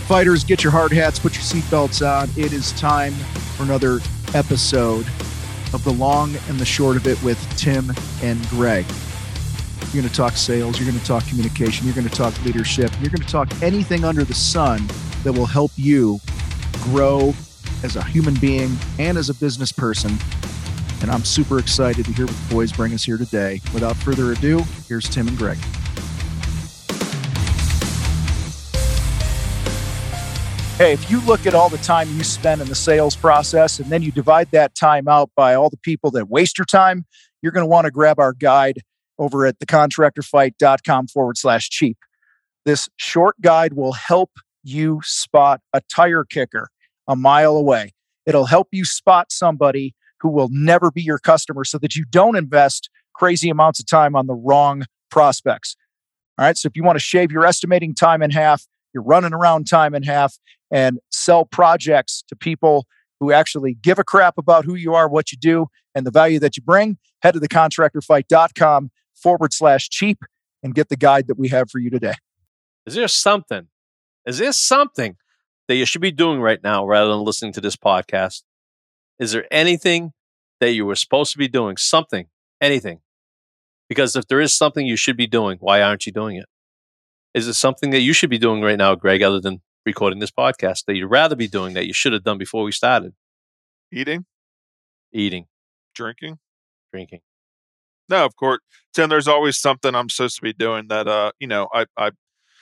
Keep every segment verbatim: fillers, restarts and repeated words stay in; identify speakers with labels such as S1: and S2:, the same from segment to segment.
S1: Fighters, get your hard hats, put your seatbelts on. It is time for another episode of The Long and the Short of It with Tim and Greg. You're going to talk sales, you're going to talk communication, you're going to talk leadership, you're going to talk anything under the sun that will help you grow as a human being and as a business person. And I'm super excited to hear what the boys bring us here today. Without further ado, here's Tim and Greg. Hey, if you look at all the time you spend in the sales process and then you divide that time out by all the people that waste your time, you're going to want to grab our guide over at thecontractorfight.com forward slash cheap. This short guide will help you spot a tire kicker a mile away. It'll help you spot somebody who will never be your customer so that you don't invest crazy amounts of time on the wrong prospects. All right. So if you want to shave your estimating time in half, you're running around time in half, and sell projects to people who actually give a crap about who you are, what you do, and the value that you bring, head to thecontractorfight.com forward slash cheap and get the guide that we have for you today.
S2: Is there something, is there something that you should be doing right now rather than listening to this podcast? Is there anything that you were supposed to be doing? Something, anything. Because if there is something you should be doing, why aren't you doing it? Is it something that you should be doing right now, Greg, other than recording this podcast that you'd rather be doing that you should have done before we started?
S3: Eating,
S2: Eating,
S3: drinking,
S2: drinking.
S3: No, of course, Tim. There's always something I'm supposed to be doing that. Uh, you know, I, I.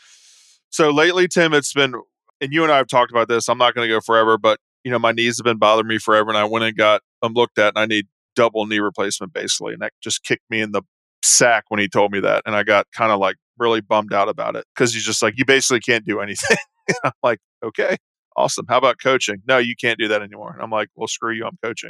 S3: So lately, Tim, it's been, and you and I have talked about this. I'm not going to go forever, but you know, my knees have been bothering me forever, and I went and got them looked at, and I need double knee replacement basically, and that just kicked me in the sack when he told me that, and I got kind of like really bummed out about it because he's just like, you basically can't do anything. I'm like, okay, awesome. How about coaching? No, you can't do that anymore. And I'm like, well, screw you. I'm coaching.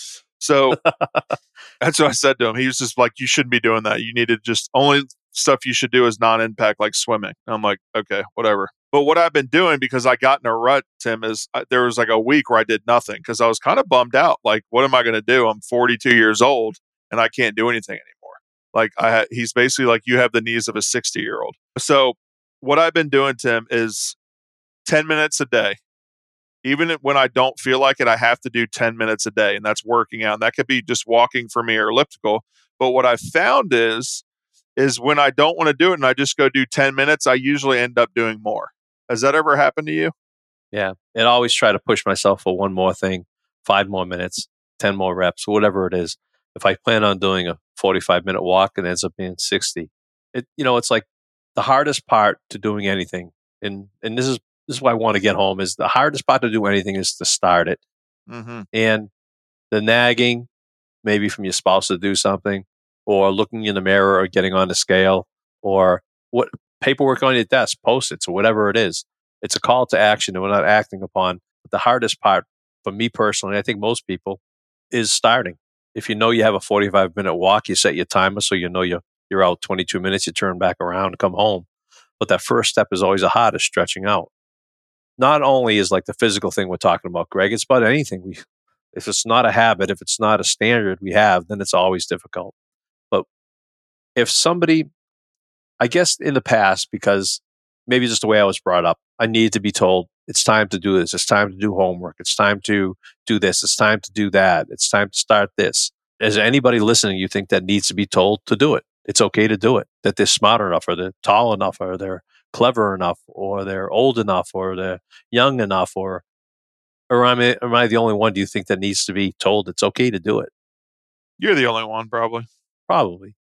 S3: So that's what I said to him. He was just like, you shouldn't be doing that. You need to just, only stuff you should do is non-impact, like swimming. And I'm like, okay, whatever. But what I've been doing, because I got in a rut, Tim, is I, there was like a week where I did nothing because I was kind of bummed out. Like, what am I going to do? I'm forty-two years old and I can't do anything anymore. Like I had, he's basically like, you have the knees of a sixty year old. So what I've been doing, Tim, is ten minutes a day. Even when I don't feel like it, I have to do ten minutes a day, and that's working out. And that could be just walking for me or elliptical. But what I've found is, is when I don't want to do it and I just go do ten minutes, I usually end up doing more. Has that ever happened to you?
S2: Yeah. And I always try to push myself for one more thing, five more minutes, ten more reps, whatever it is. If I plan on doing a forty-five minute walk and it ends up being sixty, it, you know, it's like the hardest part to doing anything. And, and this is, This is why I want to get home, is the hardest part to do anything is to start it.
S3: Mm-hmm.
S2: And the nagging, maybe from your spouse to do something, or looking in the mirror or getting on the scale, or what paperwork on your desk, post-its, or whatever it is. It's a call to action that we're not acting upon. But the hardest part for me personally, I think most people, is starting. If you know you have a forty-five minute walk, you set your timer so you know you're, you're out twenty-two minutes, you turn back around and come home. But that first step is always the hardest, stretching out. Not only is like the physical thing we're talking about, Greg, it's about anything. We, if it's not a habit, if it's not a standard we have, then it's always difficult. But if somebody, I guess in the past, because maybe just the way I was brought up, I needed to be told, it's time to do this. It's time to do homework. It's time to do this. It's time to do that. It's time to start this. Is there anybody listening you think that needs to be told to do it? It's okay to do it, that they're smart enough, or they're tall enough, or they're clever enough, or they're old enough, or they're young enough, or or am I, am I the only one, do you think, that needs to be told it's okay to do it?
S3: You're the only one, probably.
S2: Probably.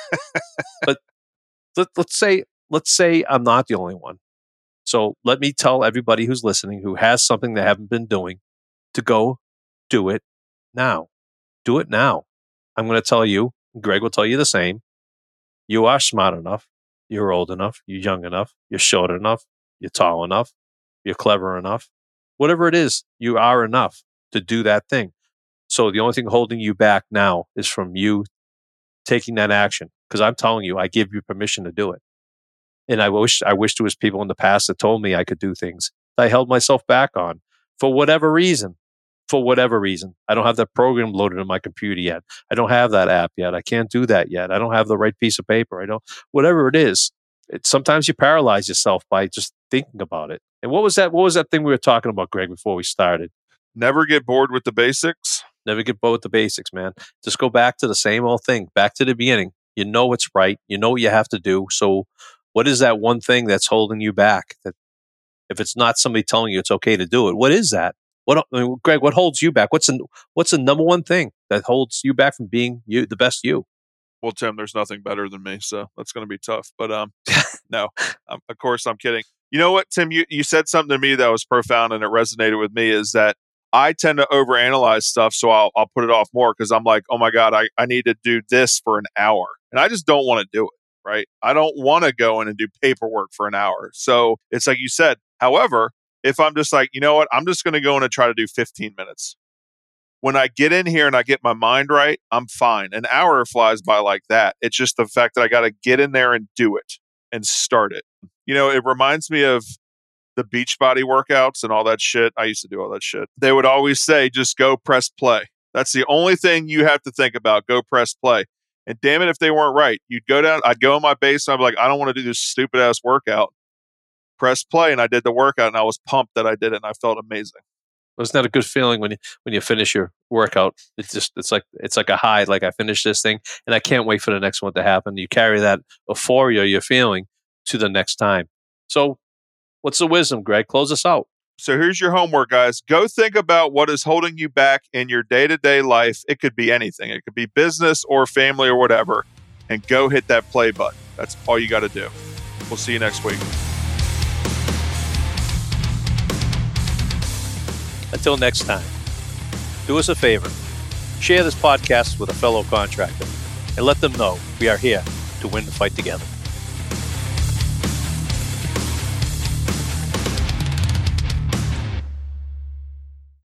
S2: But let, let's say let's say I'm not the only one. So let me tell everybody who's listening who has something they haven't been doing to go do it now. Do it now. I'm going to tell you, Greg will tell you the same. You are smart enough. You're old enough. You're young enough. You're short enough. You're tall enough. You're clever enough. Whatever it is, you are enough to do that thing. So the only thing holding you back now is from you taking that action. Because I'm telling you, I give you permission to do it. And I wish I wish there was people in the past that told me I could do things that I held myself back on for whatever reason. For whatever reason. I don't have that program loaded on my computer yet. I don't have that app yet. I can't do that yet. I don't have the right piece of paper. I don't, whatever it is. It, sometimes you paralyze yourself by just thinking about it. And what was that? What was that thing we were talking about, Greg, before we started?
S3: Never get bored with the basics.
S2: Never get bored with the basics, man. Just go back to the same old thing, back to the beginning. You know what's right. You know what you have to do. So what is that one thing that's holding you back? That if it's not somebody telling you it's okay to do it, what is that? What, I mean, Greg, what holds you back? What's the, what's the number one thing that holds you back from being you, the best you?
S3: Well, Tim, there's nothing better than me, so that's going to be tough. But um, no, um, of course, I'm kidding. You know what, Tim? You, you said something to me that was profound and it resonated with me, is that I tend to overanalyze stuff, so I'll, I'll put it off more because I'm like, oh my God, I, I need to do this for an hour. And I just don't want to do it, right? I don't want to go in and do paperwork for an hour. So it's like you said. However, if I'm just like, you know what, I'm just going to go in and try to do fifteen minutes. When I get in here and I get my mind right, I'm fine. An hour flies by like that. It's just the fact that I got to get in there and do it and start it. You know, it reminds me of the Beachbody workouts and all that shit. I used to do all that shit. They would always say, just go press play. That's the only thing you have to think about. Go press play. And damn it, if they weren't right, you'd go down, I'd go in my base and I'd be like, I don't want to do this stupid ass workout. Press play. And I did the workout and I was pumped that I did it and I felt amazing.
S2: Wasn't that a good feeling when you when you finish your workout? It's just it's like it's like a high. Like I finished this thing, and I can't wait for the next one to happen. You carry that euphoria you're feeling to the next time. So, what's the wisdom, Greg? Close us out.
S3: So here's your homework, guys. Go think about what is holding you back in your day-to-day life. It could be anything. It could be business or family or whatever. And go hit that play button. That's all you got to do. We'll see you next week.
S2: Until next time, do us a favor. Share this podcast with a fellow contractor and let them know we are here to win the fight together.